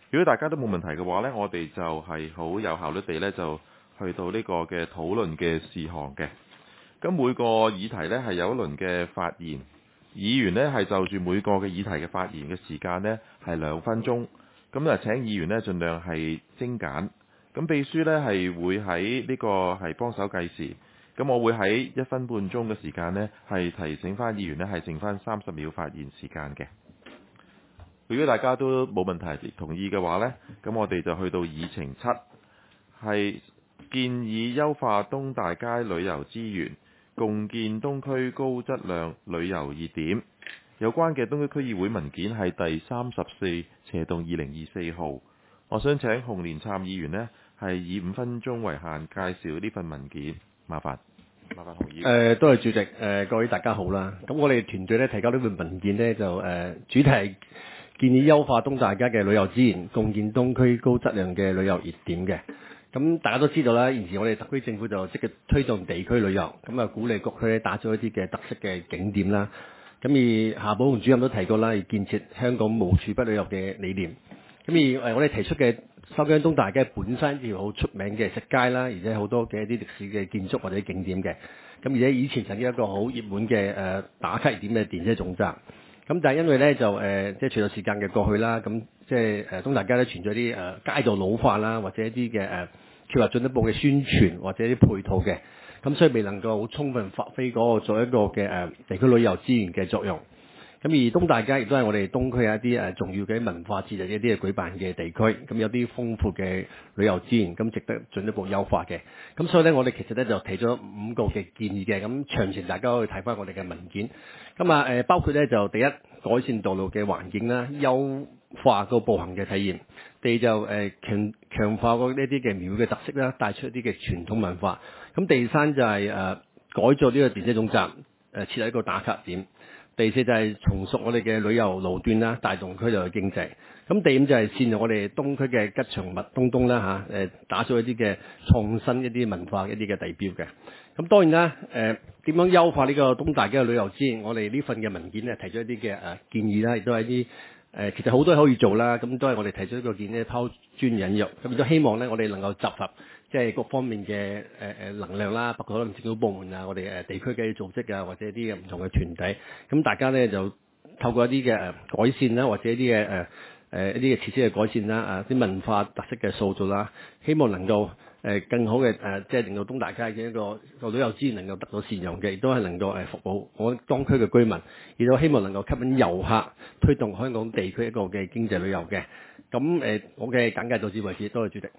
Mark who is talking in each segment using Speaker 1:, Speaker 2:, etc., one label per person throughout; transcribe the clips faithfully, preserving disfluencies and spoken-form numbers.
Speaker 1: 如果大家都冇問題嘅話呢，我哋就係好有效率地呢，就去到呢個嘅討論嘅事項嘅。咁每個議題呢，係有一輪嘅發言，議員呢，係就住每個嘅議題嘅發言嘅時間呢，係兩分鐘。咁啊請議員呢，盡量係精簡。咁秘書呢，係會喺呢個係幫手計時。咁我會喺一分半鐘嘅時間呢，係提醒翻議員呢，係剩翻三十秒發言時間嘅。如果大家都冇問題同意嘅話呢，咁我哋就去到議程七，係建議優化東大街旅遊資源，共建東區高質量旅遊熱點。有關嘅東區區議會文件係第三十四斜動二零二四號。我想請洪連杉議員呢，係以五分鐘為限介紹呢份文件，麻煩。麻煩洪議員。誒、
Speaker 2: 呃，多謝主席。誒、呃，各位大家好啦。咁我哋團隊咧提交呢份文件呢，就誒、呃、主題係建議優化東大街嘅旅遊資源，共建東區高質量嘅旅遊熱點嘅。咁大家都知道啦，現時我哋特區政府就積極推動地區旅遊，咁啊鼓勵各區咧打造一啲嘅特色嘅景點啦。咁而夏寶龍主任都提過啦，要建設香港無處不旅遊嘅理念。咁而誒我哋提出嘅筲箕東大街本身條好出名嘅食街啦，而且好多嘅一啲歷史嘅建築或者景點嘅。咁而且以前曾經一個好熱門嘅誒打卡熱點嘅電車總站。咁但係因為咧就誒即係隨著時間嘅過去啦，咁即係誒東大街咧存在啲誒街道老化啦，或者一啲嘅誒缺乏進一步嘅宣傳或者啲配套嘅，咁所以未能夠好充分發揮嗰個作為一個嘅誒地區旅遊資源嘅作用。咁而東大街亦都係我哋東區一啲誒重要嘅文化節日一啲嘅舉辦嘅地區，咁有啲豐富嘅旅遊資源，咁值得進一步優化嘅。咁所以咧，我哋其實咧就提咗五個嘅建議嘅，咁詳情大家可以睇翻我哋嘅文件。咁啊誒，包括咧就第一，改善道路嘅環境啦，優化個步行嘅體驗；第二就誒強強化嗰呢啲嘅廟嘅特色啦，帶出一啲嘅傳統文化。咁第三就係誒改造呢個電車總站，誒設立一個打卡點。第四就係重塑我哋嘅旅遊路段啦，帶動區內嘅經濟。咁第五就係善用我哋東區嘅吉祥物東東啦嚇，誒打造一啲嘅創新一啲文化一啲嘅地標嘅。咁當然啦，誒點樣優化呢個東大街嘅旅遊資源？我哋呢份嘅文件咧提出一啲嘅誒建議啦，亦都係一啲誒其實好多可以做啦。咁都係我哋提出一個建議拋磚引玉，咁亦都希望咧我哋能夠集合即係各方面嘅誒誒能量啦，包括可能政府部門啊，我哋誒地區嘅組織啊，或者一啲嘅唔同嘅團體，咁大家咧就透過一啲嘅誒改善啦，或者一啲嘅誒誒一啲嘅設施嘅改善啦，啊啲文化特色嘅塑造啦，希望能夠誒更好嘅誒，即係令到東大街嘅一個個旅遊資源能夠得到善用嘅，亦都係能夠誒服務我當區嘅居民，亦都希望能夠吸引遊客，推動香港地區一個嘅經濟旅遊嘅。咁誒，我嘅簡介到此為止，多謝主席。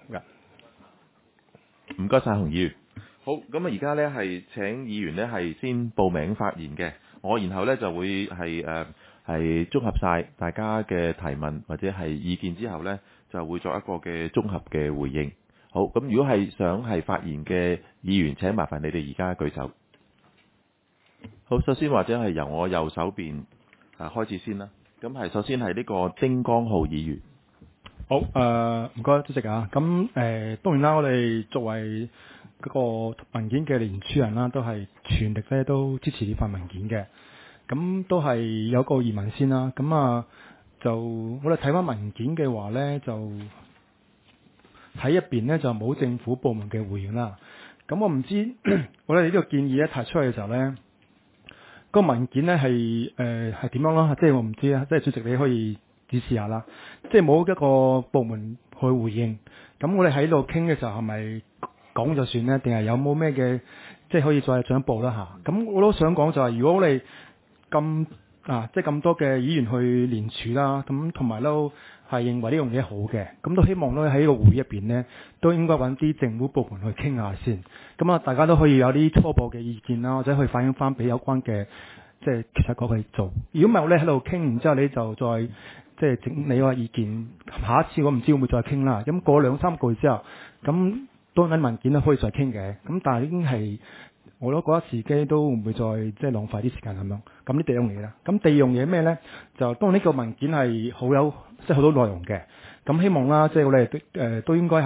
Speaker 1: 唔該晒洪議員。好，咁啊而家呢係請議員呢係先報名發言嘅，我然後呢就會係誒係綜合晒大家嘅提問或者係意見之後呢，就會作一個嘅綜合嘅回應。好，咁如果係想係發言嘅議員，請麻煩你哋而家舉手。好，首先或者係由我右手邊啊開始先啦。咁係首先係呢個丁光浩議員。
Speaker 3: 好，誒唔該主席啊。咁誒、呃、當然啦，我哋作為嗰個文件嘅聯署人啦，都係全力咧都支持呢份文件嘅。咁都係有個疑問先啦。咁啊，就我哋睇翻文件嘅話咧，就喺入邊咧就冇政府部門嘅回應啦。咁我唔知我哋呢個建議咧提出嚟嘅時候咧，個文件咧係誒係點樣咯？即係我唔知啊。即係主席你可以指示下啦，即係冇一個部門去回應，咁我哋喺度傾嘅時候係咪講就算咧？定係有冇咩嘅即係可以再進一步啦嚇？咁我都想講就係、是，如果我哋咁啊，即係咁多嘅議員去聯署啦，咁同埋都係認為呢樣嘢好嘅，咁都希望咧喺呢個會議入邊咧，都應該揾啲政府部門去傾下先，咁啊大家都可以有啲初步嘅意見啦，或者可以反映翻俾有關嘅即係其實嗰個去做。如果唔係我哋喺度傾完之後，你就再即係整你個意見，下一次我唔知會唔會再傾啦。咁過兩三個月之後，咁當然文件都可以再傾嘅。咁但係已經係我都覺得時機都唔會再即係浪費啲時間咁樣。咁呢第一樣嘢啦。咁第二樣嘢咩咧？就當然呢個文件係好有即係好多內容嘅。咁希望啦，即係我哋誒都應該係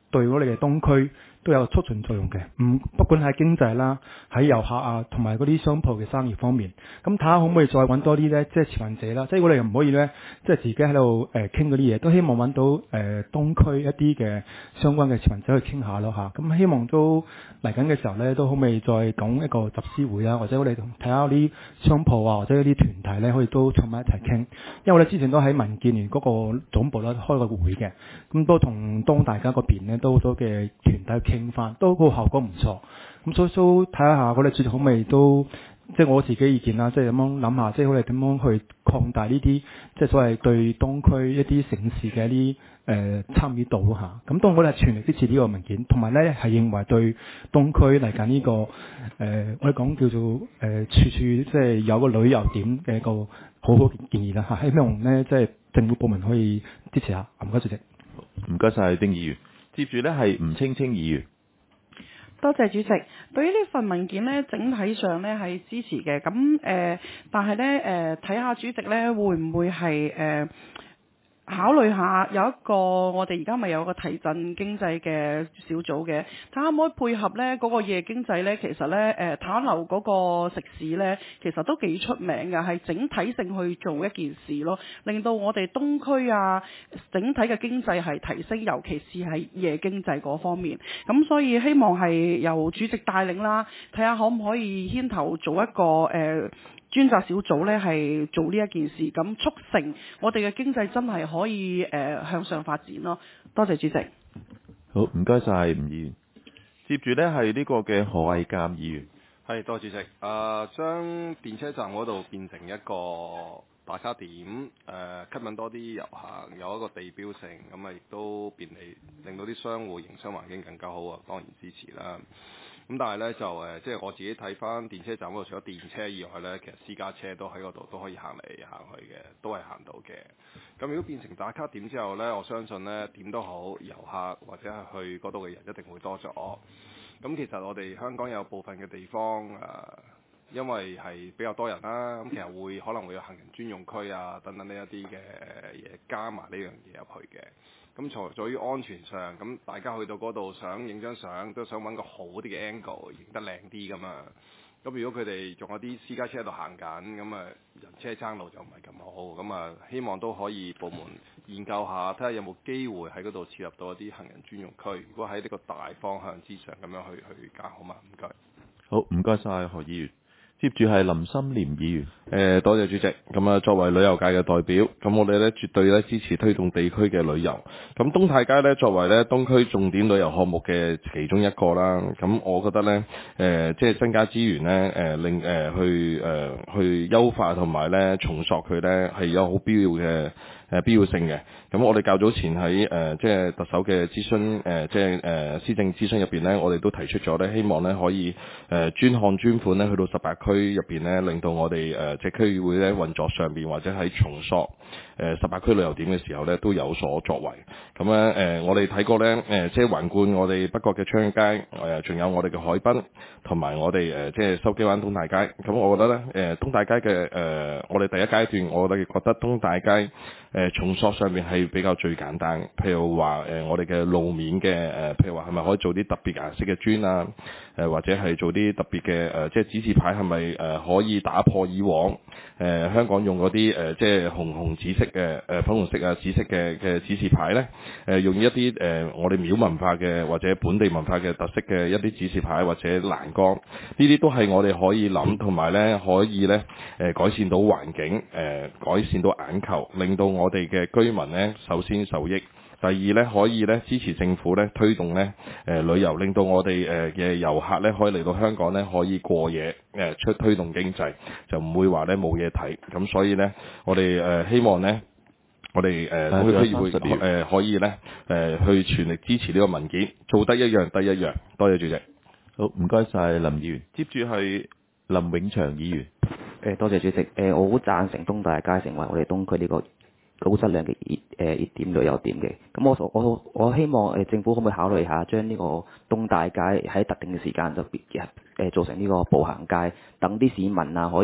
Speaker 3: 對我哋嘅東區都有促進作用嘅。唔不管喺經濟啦，喺遊客啊，同埋嗰啲商鋪嘅生意方面，咁睇下可唔可以再揾多啲咧，即係持份者啦，即係我哋又唔可以咧，即係自己喺度誒傾嗰啲嘢，都希望揾到誒、呃、東區一啲嘅相關嘅持份者去傾下咯嚇。咁希望都嚟緊嘅時候咧，都可唔可以再講一個集思會啊，或者我哋睇下啲商鋪啊，或者一啲團體咧，可以都坐埋一齊傾。因為我哋之前都喺民建聯嗰個總部咧開過會嘅，咁都同東大家嗰邊咧都好多嘅團體傾翻，都個效果唔錯。咁所以都睇下我哋主席可唔可以都，即係我自己意見啦，即係咁樣諗下，即係我哋點樣去擴大呢啲，即係所謂對東區一啲城市嘅一啲誒參與度嚇。咁當然我哋係全力支持呢個文件，同埋咧係認為對東區嚟緊呢個誒、呃，我哋講叫做誒、呃、處處即係有個旅遊點嘅一個好好建議啦嚇。希望咧即係政府部門可以支持下。唔該主席。
Speaker 1: 唔該晒丁議員。接住咧係吳青青議員。
Speaker 4: 多謝主席。對於呢份文件呢，整體上呢係支持嘅。咁誒、呃，但係呢，誒、呃，睇下主席呢會唔會係誒、呃、考慮下有一個我哋而家咪有個提振經濟嘅小組嘅，睇下可唔可以配合呢嗰、那個夜經濟呢？其實呢，誒、呃、坦樓嗰個食肆呢，其實都幾出名嘅，係整體性去做一件事咯，令到我哋東區啊整體嘅經濟係提升，尤其是係夜經濟嗰方面。咁所以希望係由主席帶領啦，睇下可唔可以牽頭做一個誒、呃專責小組咧係做呢一件事，咁促成我哋嘅經濟真係可以誒、呃、向上發展咯。多謝主席。
Speaker 1: 好，唔該晒吳議員。接住呢係呢個嘅何毅鑑議員。
Speaker 5: 係，多謝主席。誒、呃，將電車站嗰度變成一個打卡點，誒、呃、吸引多啲遊客，有一個地標性，咁啊亦都便利，令到啲商戶營商環境更加好啊，當然支持啦。咁但係咧就誒，即係我自己睇翻電車站嗰度，除咗電車以外咧，其實私家車都喺嗰度都可以行嚟行去嘅，都係行到嘅。咁如果變成打卡點之後咧，我相信咧點都好，遊客或者係去嗰度嘅人一定會多咗。咁其實我哋香港有部分嘅地方誒、呃，因為係比較多人啦，咁其實會可能會有行人專用區啊等等呢一啲嘅嘢加埋呢樣嘢入去嘅。咁除咗於安全上，咁大家去到嗰度想影張相，都想揾個好啲嘅 angle，影得靚啲㗎嘛。咁如果佢哋仲有啲私家車喺度行緊，咁啊人車爭路就唔係咁好。咁啊希望都可以部門研究下，睇下有冇機會喺嗰度設立到一啲行人專用區。如果喺呢個大方向之上咁樣去去搞好嘛？唔該。
Speaker 1: 好，唔該晒何議員。接住係林心廉議員。
Speaker 2: 誒、呃，多謝主席。咁啊，作為旅遊界嘅代表，咁我哋咧絕對咧支持推動地區嘅旅遊。咁東太街咧作為咧東區重點旅遊項目嘅其中一個啦，咁我覺得咧誒、呃，即係增加資源咧誒、呃，令誒、呃、去誒、呃、去優化同埋咧重塑佢咧係有好必要嘅。誒必要性嘅，咁我哋較早前喺誒、呃、即係特首嘅諮詢誒、呃、即係誒、呃、施政諮詢入邊咧，我哋都提出咗咧，希望咧可以誒、呃、專項專款咧去到十八區入邊咧，令到我哋誒、呃、即係區議會咧運作上邊或者喺重塑誒十八區旅遊點嘅時候咧都有所作為。咁咧誒我哋睇過咧誒、呃、即係環顧我哋北角嘅昌街誒，仲、呃、有我哋嘅海濱同埋我哋誒、呃、即係筲箕灣東大街。咁我覺得咧誒、呃、東大街嘅誒、呃、我哋第一階段，我哋覺得東大街。誒重塑上面係比較最簡單，譬如話誒、呃、我哋嘅路面嘅誒、呃，譬如話係咪可以做啲特別顏色嘅磚啊？誒、呃、或者係做啲特別嘅誒、呃，即係指示牌係咪誒可以打破以往誒、呃、香港用嗰啲誒即係紅紅紫色嘅誒、呃、粉紅色啊紫色嘅嘅指示牌咧？誒、呃、用一啲誒、呃、我哋廟文化嘅或者本地文化嘅特色嘅一啲指示牌或者欄杆，呢啲都係我哋可以諗同埋咧可以咧誒、呃、改善到環境誒、呃、改善到眼球，令到我哋嘅居民咧，首先受益；第二咧，可以咧支持政府咧推動咧誒、呃、旅遊，令到我哋誒嘅遊客咧可以嚟到香港咧可以過夜誒、呃、出推動經濟，就唔會話咧冇嘢睇。咁所以咧，我哋誒、呃、希望咧，我哋誒區議會誒可以咧誒、呃、去全力支持呢個文件，做得一樣得一樣。多謝主席。
Speaker 1: 好，唔該晒林議員。接住係林永祥議員。
Speaker 6: 誒，多謝主席。誒，我好贊成東大街成為我哋東區呢個高質量嘅熱誒熱點旅遊點嘅。咁我我我希望誒政府可唔可以考慮下，將呢個東大街喺特定嘅時間就別誒做成呢個步行街，等啲市民啊可以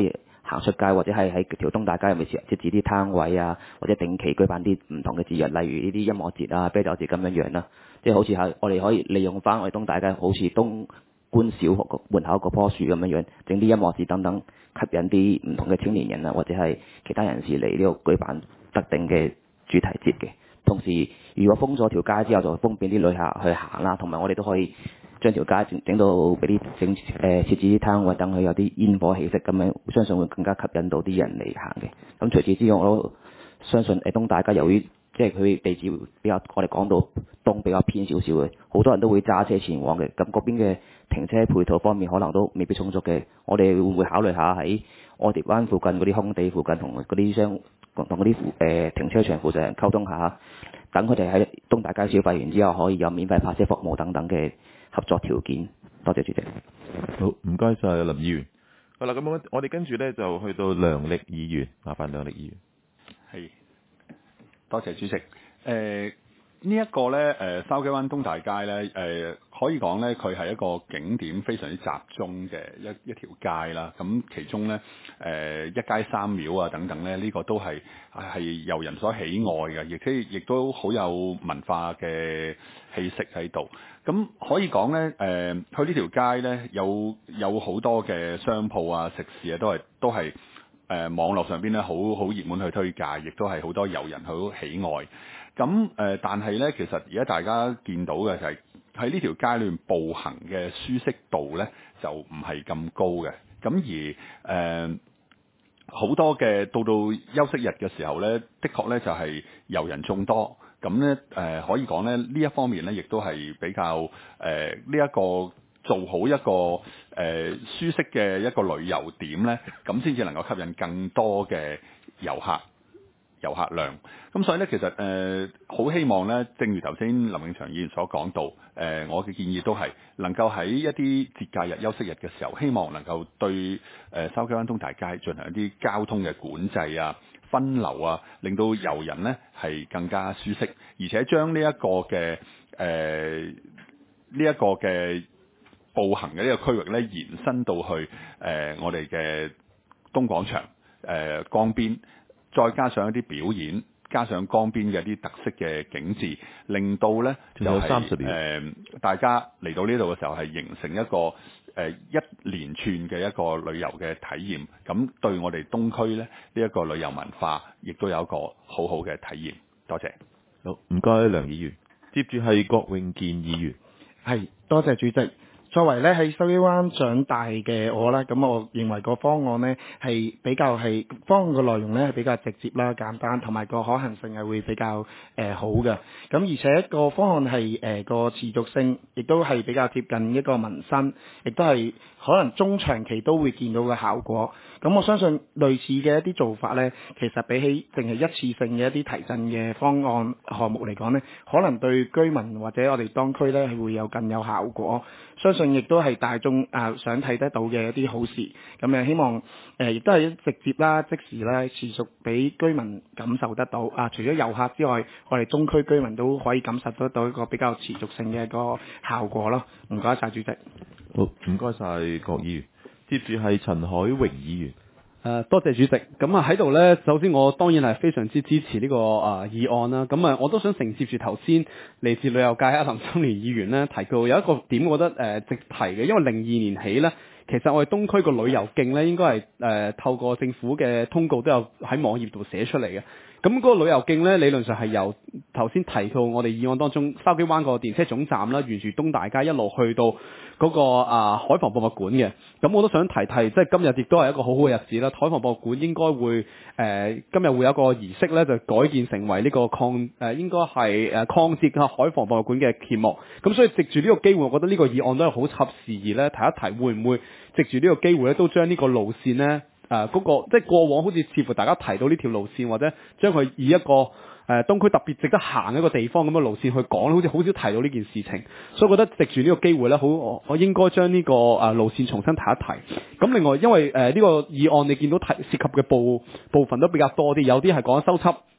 Speaker 6: 行出街或者係喺條東大街入面設設置啲攤位啊，或者定期舉辦啲唔同嘅節日，例如呢啲音樂節啊、啤酒節咁樣樣啦。即係好似係我哋可以利用翻我哋東大街，好似東官小學個門口嗰棵樹咁樣樣，整啲音樂節等等，吸引啲唔同嘅青年人啊，或者係其他人士嚟呢度舉辦特定嘅主題節嘅。同時，如果封咗條街之後，就方便啲旅客去行啦，同埋我哋都可以將條街整整到俾啲整誒設置啲攤位，等佢有啲煙火氣息咁樣，相信會更加吸引到啲人嚟行嘅。咁除此之外，我都相信誒東大街由於即係佢地址比較，我哋講到東比較偏少少嘅，好多人都會揸車前往嘅。咁嗰邊嘅停車配套方面可能都未必充足嘅。我哋會唔會考慮下喺愛蝶灣附近嗰啲空地附近同嗰啲商同嗰啲誒停車場負責人溝通下，等佢哋喺東大街消費完之後可以有免費泊車服務等等嘅合作條件。多謝主席。
Speaker 1: 好，唔該晒林議員。好啦，咁我我哋跟住咧就去到梁力議員，麻煩梁力議員。
Speaker 7: 係，多謝主席。誒、呃。呢一個咧，誒筲箕灣東大街咧，誒、呃、可以講咧，佢係一個景點非常之集中嘅一一條街啦。咁其中咧，誒、呃、一街三廟啊等等咧，呢、這個都係係由人所喜愛嘅，亦都亦都好有文化嘅氣息喺度。咁可以講咧，誒、呃、去呢條街咧，有有好多嘅商鋪啊、食肆啊，都係都係誒、呃、網絡上邊咧，好好熱門去推介，亦都係好多遊人好喜愛。咁誒、呃，但係咧，其實而家大家見到嘅就係喺呢條街裏面步行嘅舒適度咧，就唔係咁高嘅。咁而誒好、呃、多嘅到到休息日嘅時候咧，的確咧就係、是、遊人眾多。咁咧誒可以講咧，呢一方面咧，亦都係比較誒呢一個做好一個誒、呃、舒適嘅一個旅遊點咧，咁先至能夠吸引更多嘅遊客。遊客量，咁所以咧，其實誒好、呃、希望咧，正如頭先林永祥議員所講到，誒、呃、我嘅建議都係能夠喺一啲節假日、休息日嘅時候，希望能夠對誒筲箕灣東大街進行一啲交通嘅管制啊、分流啊，令到遊人咧係更加舒適，而且將呢一個嘅誒呢一個嘅步行嘅呢個區域咧延伸到去誒、呃、我哋嘅東廣場、誒、呃、江邊。再加上一啲表演，加上江邊嘅一啲特色嘅景緻，令到咧就係、是、誒、呃、大家嚟到呢度嘅時候係形成一個誒、呃、一連串嘅一個旅遊嘅體驗。咁對我哋東區咧呢一、這個旅遊文化，亦都有一個好好嘅體驗。多謝。
Speaker 1: 好，唔該梁議員。接住係郭永健議員。
Speaker 8: 係，多謝主席。作為咧喺筲箕灣長大嘅我啦，咁我認為個方案呢係比較係方案嘅內容呢係比較直接啦、簡單，同埋個可行性係會比較誒、呃、好嘅。咁而且個方案係誒個持續性，亦都係比較貼近一個民生，亦都係可能中長期都會見到嘅效果。咁我相信類似嘅一啲做法呢，其實比起淨係一次性嘅一啲提振嘅方案項目嚟講呢，可能對居民或者我哋當區呢係會有更有效果。相信亦都係大眾啊、呃、想睇得到嘅一啲好事。咁誒希望誒亦都係直接啦、即時啦、持續俾居民感受得到啊！除咗遊客之外，我哋中區居民都可以感受得到一個比較持續性嘅一個效果咯。唔該晒主席。
Speaker 1: 好，唔該晒郭議員。接住係陳海榮議員。
Speaker 9: 誒、呃，多謝主席。咁啊喺度呢，首先我當然係非常之支持呢、這個啊、呃、議案啦。咁啊，我都想承接住頭先嚟自旅遊界阿林心蓮議員呢提到有一個點，我覺得誒、呃、值提嘅，因為零二年起呢，其實我哋東區個旅遊徑呢應該係誒、呃、透過政府嘅通告都有喺網頁度寫出嚟嘅。咁嗰個旅遊徑呢，理論上係由頭先提到我哋議案當中筲箕灣個電車總站啦，沿住東大街一路去到嗰、那個啊海防博物館嘅。咁我都想提提，即係今日亦都係一個好好嘅日子啦。海防博物館應該會誒、呃、今日會有一個儀式咧，就改建成為呢個抗誒、呃、應該係誒抗捷嘅海防博物館嘅揭幕。咁所以藉住呢個機會，我覺得呢個議案都係好合時宜咧，提一提會唔會藉住呢個機會咧，都將呢個路線咧。誒嗰、呃那個即係過往好似似乎大家提到呢條路線，或者將佢以一個誒、呃、東區特別值得行一個地方咁嘅路線去講，好似好少提到呢件事情，所以我覺得藉住呢個機會咧，好我我應該將呢、這個誒、呃、路線重新提一提。咁另外因為誒呢、呃這個議案你見到提涉及嘅部部分都比較多啲，有啲係講修葺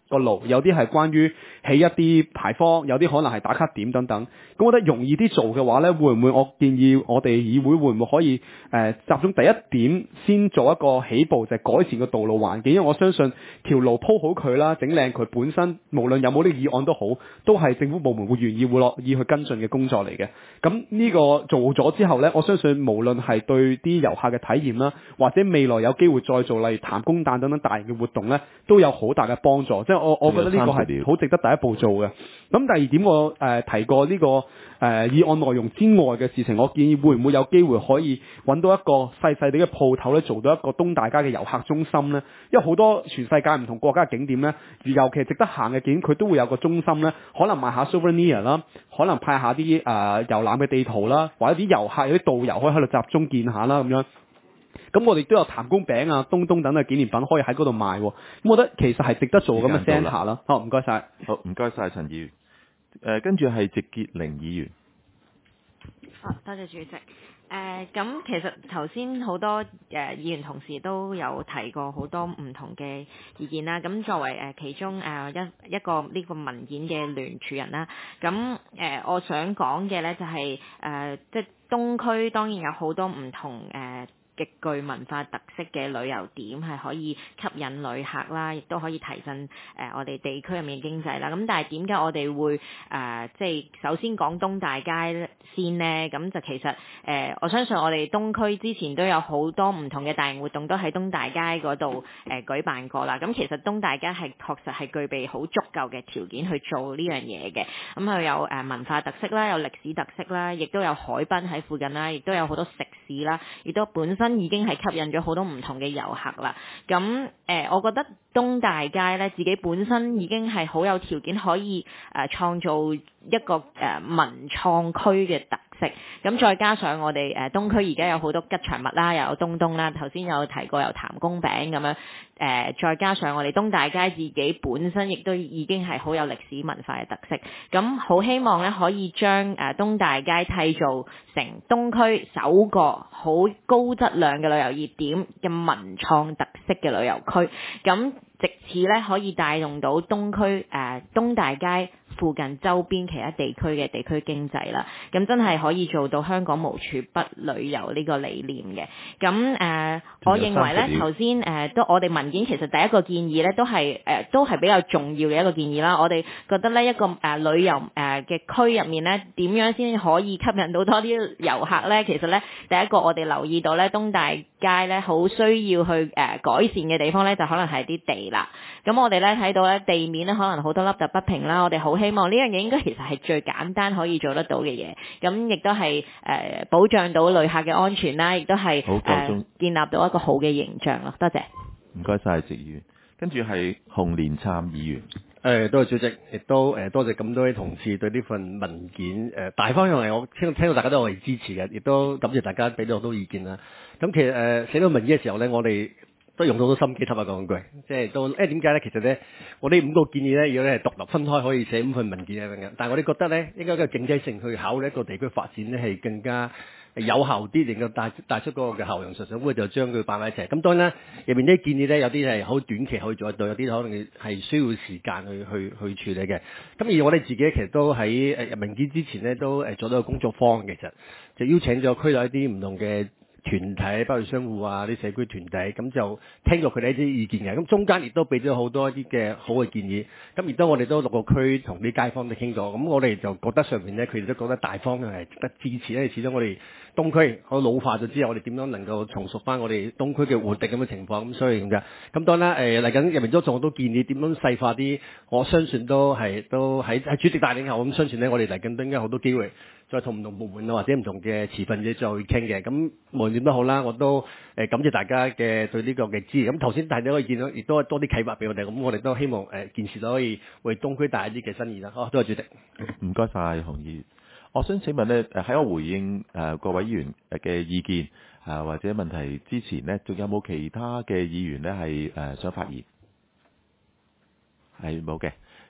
Speaker 9: 個路，有啲係關於起一啲牌坊，有啲可能係打卡點等等。咁我覺得容易啲做嘅話呢，會唔會我建議我哋議會會唔會可以誒、呃、集中第一點先做一個起步，就係、改善個道路環境，因為我相信條路鋪好佢啦，整靚佢本身，無論有冇呢個議案都好，都係政府部門會願意會樂意去跟進嘅工作嚟嘅。咁呢個做咗之後呢，我相信無論係對啲遊客嘅體驗啦，或者未來有機會再做例如譚公誕等等大型嘅活動呢，都有好大嘅幫助。即係我我覺得呢個係好值得第一步做嘅。咁第二點我誒、呃、提過呢、這個誒、呃、議案內容之外嘅事情，我建議會唔會有機會可以揾到一個細細哋嘅鋪頭咧，做到一個東大街嘅遊客中心呢？因為好多全世界唔同國家嘅景點呢，尤其值得行嘅景點，佢都會有個中心呢，可能賣下 souvenir 啦，可能派下啲誒、呃、遊覽嘅地圖啦，或者啲遊客有啲導遊可以喺度集中見下啦咁樣。咁我哋都有譚公餅啊、東東等嘅紀念品可以喺嗰度賣。咁我覺得其實係值得做咁嘅 centre 啦。好，唔該晒。
Speaker 1: 好，唔該晒陳議員。誒、呃，跟住係席潔玲議員。
Speaker 10: 好、哦，多謝主席。誒、呃，咁其實頭先好多誒、呃、議員同事都有提過好多唔同嘅意見啦。咁作為誒、呃、其中誒、呃、一一個呢個文件嘅聯署人啦，咁誒、呃、我想講嘅咧就係、是、誒、呃、即係東區當然有好多唔同誒。呃極具文化特色嘅旅遊點係可以吸引旅客啦，亦都可以提振誒、呃、我哋地區入面嘅經濟啦。咁但係點解我哋會誒、呃、即係首先講東大街先呢？咁就其實誒、呃、我相信我哋東區之前都有好多唔同嘅大型活動都喺東大街嗰度誒舉辦過啦。咁其實東大街係確實係具備好足夠嘅條件去做呢樣嘢嘅。咁佢有誒、呃、文化特色啦，有歷史特色啦，亦都有海濱喺附近啦，亦都有好多食肆啦，亦都本身已經係吸引咗好多唔同嘅遊客啦。咁誒、呃，我覺得東大街咧自己本身已經係好有條件可以誒、呃、創造一個誒、呃、文創區嘅特色。咁再加上我哋誒、呃、東區而家有好多吉祥物啦，又有東東啦，頭先有提過有譚公餅咁樣。誒、呃，再加上我哋東大街自己本身亦都已經係好有歷史文化嘅特色。咁好希望咧可以將誒、呃、東大街締造成東區首個好高質量嘅旅遊熱點嘅文創特色嘅旅遊區，咁藉此咧可以帶動到東區誒、呃、東大街附近周邊其他地區嘅地區經濟啦，咁真係可以做到香港無處不旅遊呢個理念嘅。咁誒、呃，我認為咧頭先誒都我哋文件其實第一個建議咧都係誒、呃、都係比較重要嘅一個建議啦。我哋覺得咧一個誒、呃、旅遊誒嘅區入面咧點樣先可以吸引到多啲遊客咧？其實咧第一個我哋留意到咧東大街咧好需要去誒、呃、改善嘅地方咧就可能係啲地啦。咁我哋咧睇到咧地面咧可能好多凹凸不平啦，我哋好希望呢樣嘢應該其實係最簡單可以做得到嘅嘢，咁亦都係誒、呃、保障到旅客嘅安全啦，亦都係誒、呃、建立到一個好嘅形象咯。多謝。
Speaker 1: 唔該晒，席議員。跟住係洪連燦議員。
Speaker 2: 誒，多謝主席，亦都誒多謝咁多位同事對呢份文件誒、呃、大方向嚟，我聽聽到大家都係支持嘅，亦都感謝大家俾到好多意見啦。咁其實誒、呃、寫到文件嘅時候咧，我哋都用到好多心機，坦白講句，即係都誒點解咧？其實咧，我哋五個建議咧，如果咧係獨立分開可以寫五份文件咁樣，但係我哋覺得咧，應該一個經濟性去考慮一個地區發展咧，係更加有效啲，能夠帶帶出嗰個嘅效用。實上，咁就將佢擺埋一齊。咁當然啦，入面啲建議咧，有啲係好短期可以做得到，有啲可能係需要時間去去去處理嘅。咁而我哋自己其實都喺誒入文件之前咧，都誒做到個工作坊，其實就邀請咗區內一啲唔同嘅團體，包括商戶啊、啲社區團體，咁就聽咗佢哋一啲意見嘅。咁中間亦都俾咗好多一啲嘅好嘅建議。咁而都我哋都六個區同啲街坊都傾過。咁我哋就覺得上面咧，佢哋都覺得大方向係值得支持，因為始終我哋東區好老化咗之後，我哋點樣能夠重塑翻我哋東區嘅活力咁嘅情況？咁所以咁嘅。咁當然啦，誒嚟緊入面都仲好多建議，點樣細化啲？我相信都係都喺喺主席帶領下，我咁相信咧，我哋嚟緊都應該好多機會。再同唔同部門啊，或者唔同嘅持份者再去傾嘅，咁無論點都好啦，我都誒感謝大家嘅對呢個嘅支持。咁頭先大家可以見到，亦都多啲啟發俾我哋，咁我哋都希望誒件事都可以為東區帶一啲嘅新意啦。好，多謝主席。
Speaker 1: 唔該晒，洪議員。我想請問咧，誒喺我回應誒各位議員嘅意見啊或者問題之前咧，仲有冇其他嘅議員咧係誒想發言？係冇嘅。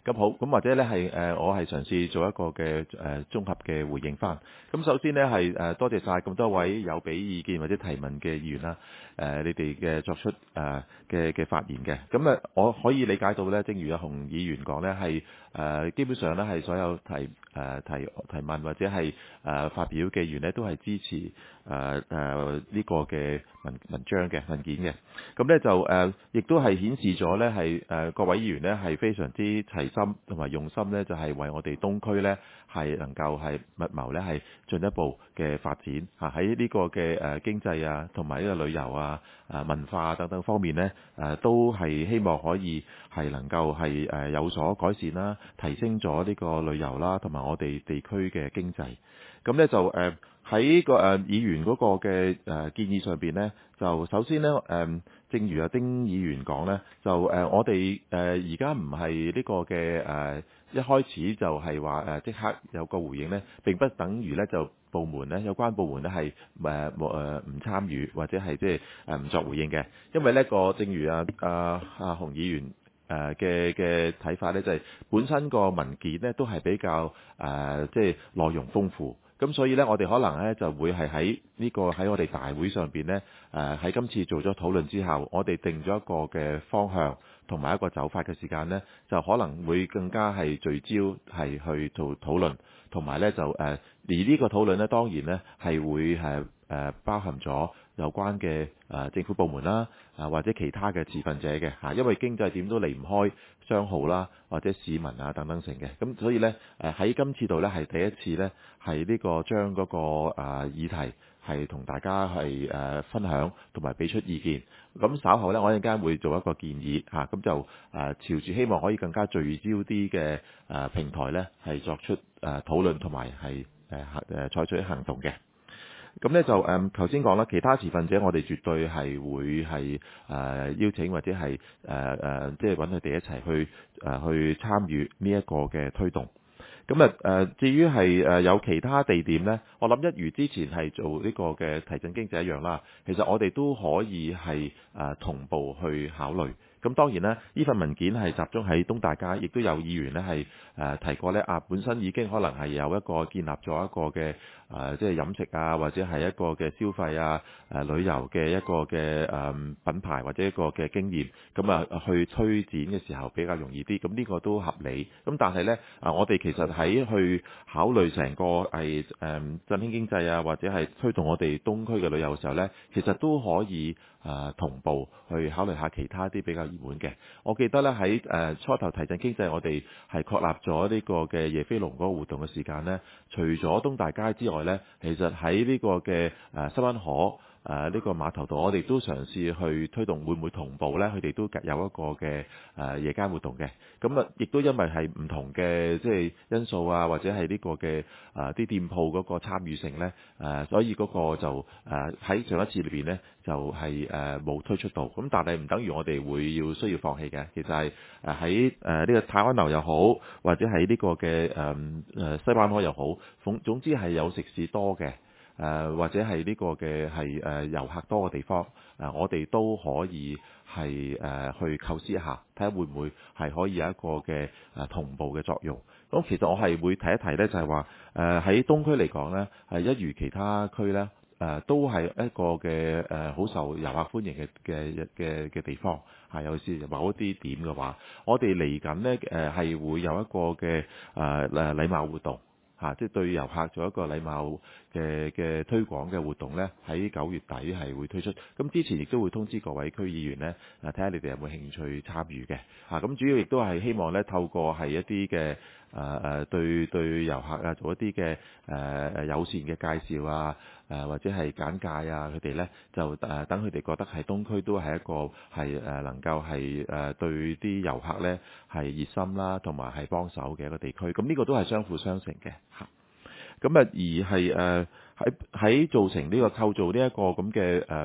Speaker 1: 咁好，咁或者咧係誒，我係嘗試做一個嘅誒、呃、綜合嘅回應翻。咁首先呢，係誒、呃、多謝晒咁多位有俾意見或者提問嘅議員啦。誒、呃，你哋嘅作出誒嘅嘅發言嘅。咁啊，我可以理解到咧，正如阿洪議員講咧，係誒、呃、基本上咧係所有提誒、呃、提提問或者係誒、呃、發表嘅議員咧，都係支持誒誒呢個嘅文文章嘅文件嘅。咁咧就誒，亦、呃、都係顯示咗咧係誒各位議員咧係非常之齊心同埋用心咧，就係、是、為我哋東區咧係能夠係密謀咧係進一步嘅發展嚇，喺呢個嘅誒經濟啊同埋呢個旅遊啊、誒文化等等方面咧誒都係希望可以係能夠係誒有所改善啦，提升咗呢個旅遊啦同埋我哋地區嘅經濟。咁咧就誒喺個誒議員嗰個嘅誒建議上邊咧，就首先咧誒，正如阿丁議員講咧，就誒我哋誒而家唔係呢個嘅誒一開始就係話誒即刻有個回應咧，並不等於咧就部門咧有關部門咧係誒冇誒唔參與或者係即係誒唔作回應嘅，因為呢個正如阿阿阿洪議員誒嘅嘅睇法咧，就係本身個文件咧都係比較誒即係內容豐富。咁所以咧，我哋可能咧就會係喺呢個喺我哋大會上邊咧，誒喺今次做咗討論之後，我哋定咗一個嘅方向同埋一個走法嘅時間咧，就可能會更加係聚焦係去做討論，同埋咧就誒而呢個討論咧當然咧係會係誒包含咗有關嘅誒政府部門啦，啊或者其他嘅持份者嘅嚇，因為經濟點都離唔開商號啦，或者市民啊等等成嘅，咁所以咧誒喺今次度咧係第一次咧係呢個將嗰個誒議題係同大家係誒分享同埋俾出意見，咁稍後咧我一陣間會做一個建議嚇，咁就誒朝住希望可以更加聚焦啲嘅誒平台咧係作出誒討論同埋係誒誒採取行動嘅。咁咧就誒頭先講啦，其他持份者我哋絕對係會係誒、呃、邀請或者係誒誒即係揾佢哋一齊去誒、呃、去參與呢一個嘅推動。咁啊誒至於係誒有其他地點咧，我諗一如之前係做呢個嘅提振經濟一樣啦，其實我哋都可以係誒、呃、同步去考慮。咁當然咧，呢份文件係集中喺東大街，亦都有議員咧係誒提過咧啊，本身已經可能係有一個建立咗一個嘅誒、呃，即係飲食啊，或者係一個嘅消費啊、誒、呃、旅遊嘅一個嘅誒、呃、品牌或者一個嘅經驗，咁啊去推展嘅時候比較容易啲，咁呢個都合理。咁但係咧啊，我哋其實喺去考慮成個係誒、呃、振興經濟啊，或者係推動我哋東區嘅旅遊嘅時候咧，其實都可以誒、呃、同步去考慮下其他啲比較熱門嘅。我記得咧喺誒初頭提振經濟，我哋係確立咗呢個嘅夜飛龍嗰個活動嘅時間咧，除咗東大街之外咧，其實喺呢個嘅誒西灣河誒呢、這個碼頭度，我哋都嘗試去推動，會唔會同步咧？佢哋都有一個嘅誒、呃、夜間活動嘅。咁啊，亦都因為係唔同嘅即係因素啊，或者係呢個嘅誒啲店鋪嗰個參與性咧，誒、呃、所以嗰個就誒喺、呃、上一次裏邊咧就係誒冇推出到。咁但係唔等於我哋會要需要放棄嘅。其實係誒喺誒呢個泰安樓又好，或者係呢個嘅誒誒西灣河又好，總總之係有食肆多嘅。誒、呃、或者係呢個嘅係誒遊客多嘅地方，誒、呃、我哋都可以係誒、呃、去構思一下，睇下會唔會係可以有一個嘅誒、呃、同步嘅作用。咁其實我係會提一提咧，就係話誒喺東區嚟講咧，係一如其他區咧，誒、呃、都係一個嘅誒好受遊客歡迎嘅嘅嘅嘅地方。係有時某一啲點嘅話，我哋嚟緊咧誒係會有一個嘅誒誒禮貌活動。嚇、啊！即係對遊客做一個禮貌嘅嘅推廣嘅活動咧，喺九月底係會推出。咁之前亦都會通知各位區議員咧，誒睇下你哋有冇興趣參與嘅。嚇、啊！咁主要亦都係希望咧，透過係一啲嘅誒誒對對遊客啊，做一啲嘅誒誒友善嘅介紹啊，誒、呃、或者係簡介啊，佢哋咧就誒、呃、等佢哋覺得係東區都係一個係誒、呃、能夠係誒、呃、對啲遊客咧係熱心啦，同埋係幫手嘅一個地區。咁呢個都係相輔相成嘅。嚇，咁啊而係誒喺喺造成呢個構造呢一個咁嘅誒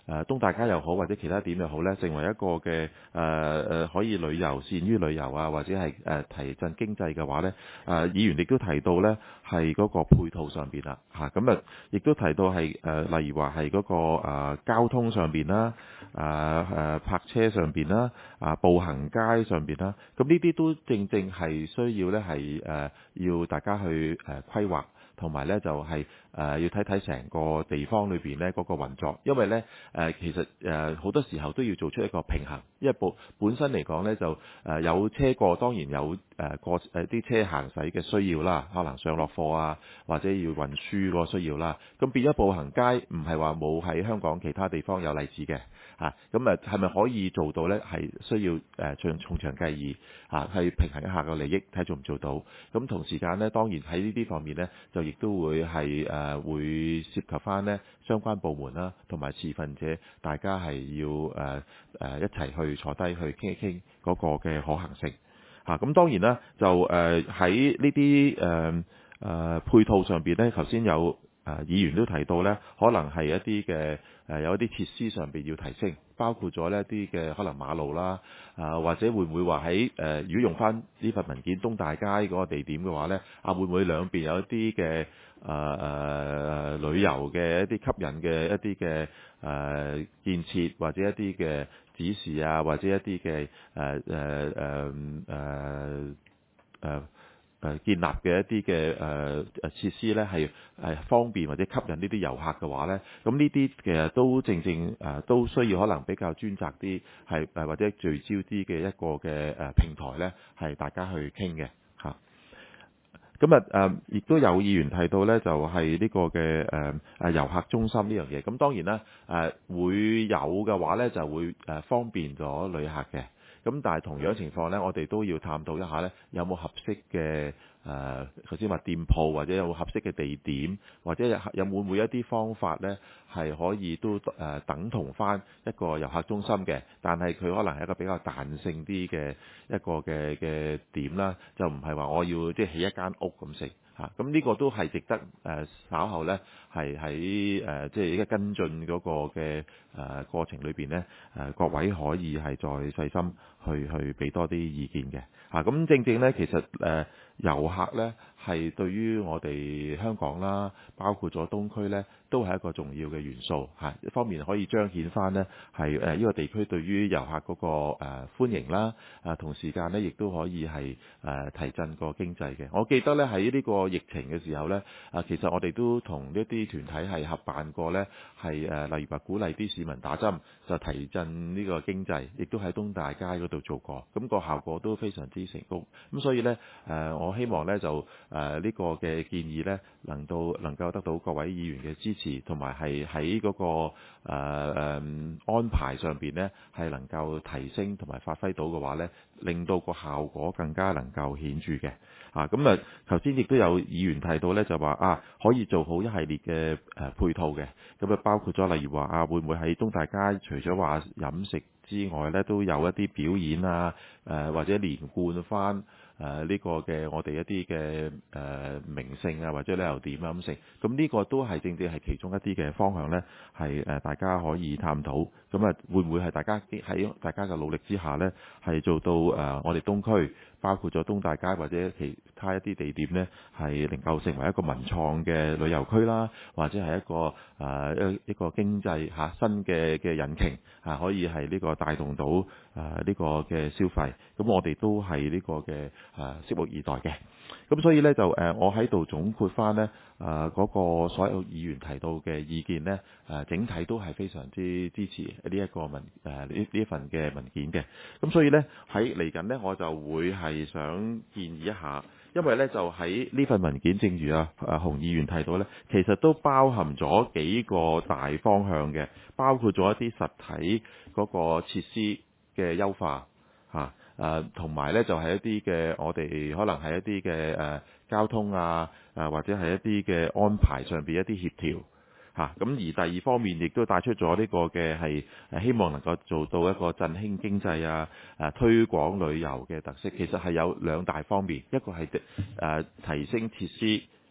Speaker 1: 誒東大街又好，或者其他點又好咧，成為一個嘅誒誒可以旅遊、善於旅遊啊，或者係誒、呃、提振經濟嘅話咧，誒、呃、議員亦都提到咧係嗰個配套上邊啦嚇，咁啊亦都提到係誒、呃、例如話係嗰個、呃、交通上邊啦，啊誒泊車上邊啦，啊步行街上邊啦，咁呢啲都正正係需要咧係誒要大家去誒、呃、規劃。同埋咧就係、是、誒、呃、要睇睇成個地方裏邊咧嗰個運作，因為咧誒、呃、其實誒好、呃、多時候都要做出一個平衡，因為本本身嚟講咧就誒、呃、有車過，當然有誒、呃、過誒啲車行駛嘅需要啦，可能上落貨啊，或者要運輸個需要啦，咁變咗步行街唔係話冇喺香港其他地方有例子嘅嚇，咁啊係咪可以做到咧？係需要誒從從長計議嚇，係、啊、平衡一下個利益，睇做唔做到。咁同時間咧，當然喺呢啲方面咧就亦都會係誒、呃、會涉及翻咧相關部門啦，同埋持份者，大家係要誒誒、呃呃、一齊去坐低去傾一傾嗰個嘅可行性嚇。咁、啊、當然啦，就誒喺呢啲誒誒配套上邊咧，頭先有誒、呃、議員都提到咧，可能係一啲嘅誒有一啲設施上邊要提升，包括咗呢一啲嘅可能馬路啦，啊、呃、或者會唔會話喺誒如果用翻呢份文件東大街嗰個地點嘅話咧，啊會唔會兩邊有一啲嘅誒誒旅遊嘅一啲吸引嘅一啲嘅誒建設，或者一啲嘅指示啊，或者一啲嘅誒誒誒誒誒誒建立嘅一啲嘅誒誒設施咧，係係方便或者吸引呢啲遊客嘅話咧，咁呢啲其實都正正誒都需要可能比較專責啲，係誒或者聚焦啲嘅一個嘅誒平台咧，係大家去傾嘅嚇。咁啊誒，亦都有議員提到咧，就係呢個嘅誒誒遊客中心呢樣嘢。咁當然啦，誒會有嘅話咧，就會誒方便咗旅客嘅。咁但係同樣情況咧，我哋都要探討一下咧，有冇合適嘅誒頭先話店鋪，或者有冇合適嘅地點，或者有有會唔會一啲方法咧，係可以都誒、呃、等同翻一個遊客中心嘅，但係佢可能係一個比較彈性啲嘅一個嘅嘅點啦，就唔係話我要即係起一間屋咁食嚇。咁呢個都係值得誒、呃、稍後咧係喺誒即係一個跟進嗰個嘅誒、呃、過程裏邊咧誒各位可以係再細心去去俾多啲意見嘅嚇。咁、啊、正正咧其實誒、呃、遊客咧係對於我哋香港啦，包括咗東區咧，都係一個重要嘅元素嚇。一方面可以彰顯翻呢係誒呢個地區對於遊客嗰個誒歡迎啦，啊同時間呢亦都可以係誒提振個經濟嘅。我記得咧喺呢個疫情嘅時候咧，啊其實我哋都同一啲團體係合辦過咧，係誒例如話鼓勵啲市民打針，就提振呢個經濟，亦都喺東大街嗰度做過，咁個效果都非常之成功。咁所以咧誒，我希望咧就誒呢個嘅建議咧，能到能夠得到各位議員嘅支持，同埋係喺嗰個誒誒、呃、安排上邊咧，係能夠提升同埋發揮到嘅話咧，令到個效果更加能夠顯著嘅。啊，咁啊頭先亦都有議員提到咧，就話啊可以做好一系列嘅誒、呃、配套嘅，咁啊包括咗例如話啊會唔會喺東大街除咗話飲食之外咧，都有一啲表演啊，誒、呃、或者連貫翻誒呢個嘅我哋一啲嘅誒名勝啊，或者旅遊點啊咁成，咁呢個都係正正係其中一啲嘅方向咧，係誒大家可以探討。咁啊會唔會係大家喺大家嘅努力之下咧，係做到誒、呃、我哋東區包括咗東大街或者其他一啲地點咧，係能夠成為一個文創嘅旅遊區啦，或者係一個誒一、呃、一個經濟嚇、啊、新嘅嘅引擎嚇、啊，可以係呢個帶動到誒呢、呃這個嘅消費。咁我哋都係呢個嘅誒拭目以待嘅。咁所以咧就誒、呃、我喺度總括翻咧誒嗰個所有議員提到嘅意見咧誒、呃、整體都係非常之支持呢一個文誒呢呢一份嘅文件嘅。咁所以咧喺嚟緊咧我就會係想建議一下，因為咧就喺呢份文件，正如啊啊洪議員提到咧，其實都包含咗幾個大方向嘅，包括咗一啲實體嗰個設施嘅優化嚇。誒同埋咧就係、是、一啲嘅我哋可能係一啲嘅誒交通啊，誒、啊、或者係一啲嘅安排上邊一啲協調嚇。咁、啊、而第二方面亦都帶出咗呢個嘅係誒希望能夠做到一個振興經濟啊、誒、啊、推廣旅遊嘅特色。其實係有兩大方面，一個係誒、啊、提升設施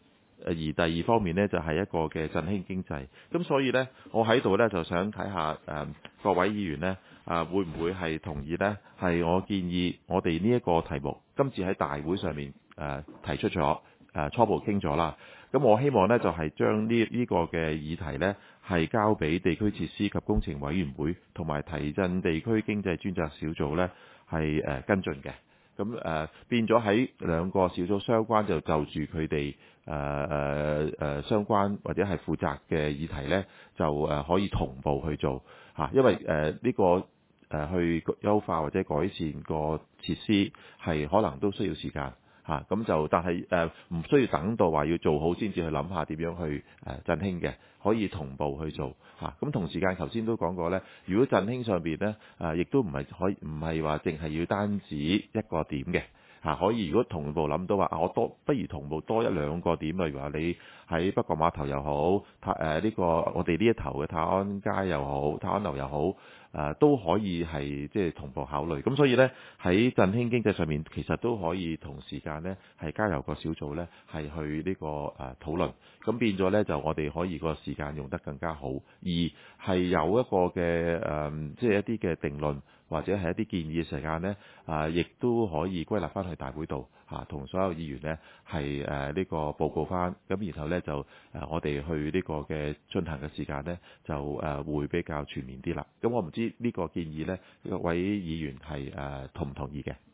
Speaker 1: 而第二方面呢，就係、是、一個嘅振興經濟。咁所以呢，我喺度呢，就想睇下誒、呃、各位議員呢，啊、呃、會唔會係同意呢？係我建議我哋呢一個題目，今次喺大會上面誒、呃、提出咗誒、呃、初步傾咗啦。咁我希望呢，就係、是、將呢呢個嘅議題呢，係交俾地區設施及工程委員會同埋提振地區經濟專責小組呢，係誒、呃、跟進嘅。咁誒、呃、變咗喺兩個小組相關就就住佢哋誒誒誒相關或者係負責嘅議題呢，就誒、呃、可以同步去做嚇、啊，因為誒呢、呃這個誒、呃、去優化或者改善個設施係可能都需要時間。嚇咁、啊、就，但係誒唔需要等到話要做好先至去諗下點樣去誒、呃、振興嘅，可以同步去做嚇。咁、啊、同時間頭先都講過咧，如果振興上邊咧誒，亦都唔係可以唔係話淨係要單止一個點嘅嚇、啊，可以如果同步諗到話啊，我多不如同步多一兩個點，例如話你喺北角碼頭又好，泰誒呢個我哋呢一頭嘅泰安街又好，泰安樓又好。誒、呃、都可以係即係同步考慮，咁所以呢，喺振興經濟上面，其實都可以同時間呢係交由個小組呢係去呢、這個誒、呃、討論，咁變咗呢，就我哋可以個時間用得更加好，而係有一個嘅誒、呃、即係一啲嘅定論或者係一啲建議嘅時間呢，啊、呃、亦都可以歸納翻去大會度嚇，同、啊、所有議員呢係誒呢個報告翻，咁然後呢，就誒、呃、我哋去呢個嘅進行嘅時間呢，就誒、呃、會比較全面啲啦。咁我唔知呢個建議呢，各位議員係誒、呃、同唔同意嘅？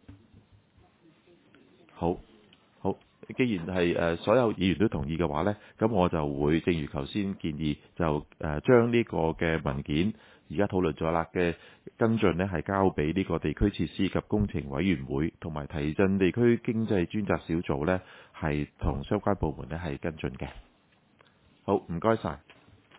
Speaker 1: 好，好，既然係誒、呃、所有議員都同意嘅話呢，咁我就會正如頭先建議，就誒、呃、將呢個嘅文件而家討論咗啦嘅跟進呢，係交俾呢個地區設施及工程委員會同埋提振地區經濟專責小組呢，係同相關部門呢係跟進嘅。好，唔該晒。